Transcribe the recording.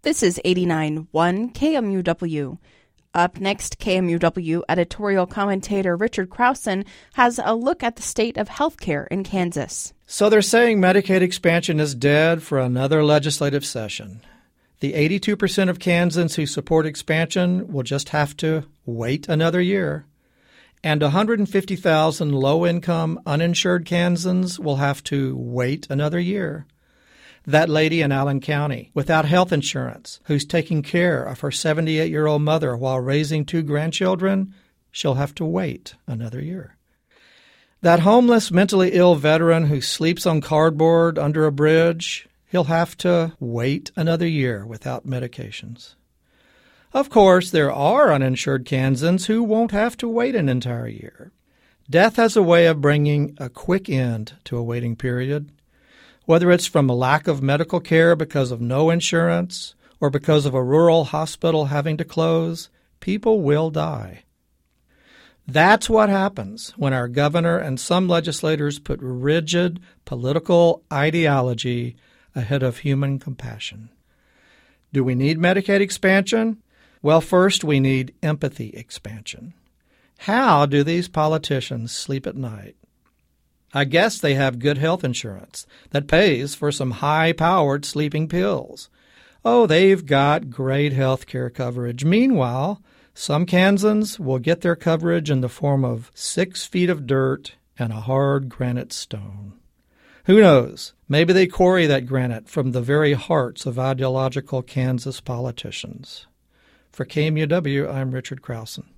This is 89.1 KMUW. Up next, KMUW editorial commentator Richard Krausen has a look at the state of healthcare in Kansas. So they're saying Medicaid expansion is dead for another legislative session. The 82% of Kansans who support expansion will just have to wait another year. And 150,000 low-income, uninsured Kansans will have to wait another year. That lady in Allen County without health insurance who's taking care of her 78-year-old mother while raising 2 grandchildren, she'll have to wait another year. That homeless, mentally ill veteran who sleeps on cardboard under a bridge, he'll have to wait another year without medications. Of course, there are uninsured Kansans who won't have to wait an entire year. Death has a way of bringing a quick end to a waiting period. Whether it's from a lack of medical care because of no insurance or because of a rural hospital having to close, people will die. That's what happens when our governor and some legislators put rigid political ideology ahead of human compassion. Do we need Medicaid expansion? Well, first we need empathy expansion. How do these politicians sleep at night? I guess they have good health insurance that pays for some high-powered sleeping pills. Oh, they've got great health care coverage. Meanwhile, some Kansans will get their coverage in the form of 6 feet of dirt and a hard granite stone. Who knows? Maybe they quarry that granite from the very hearts of ideological Kansas politicians. For KMUW, I'm Richard Krausen.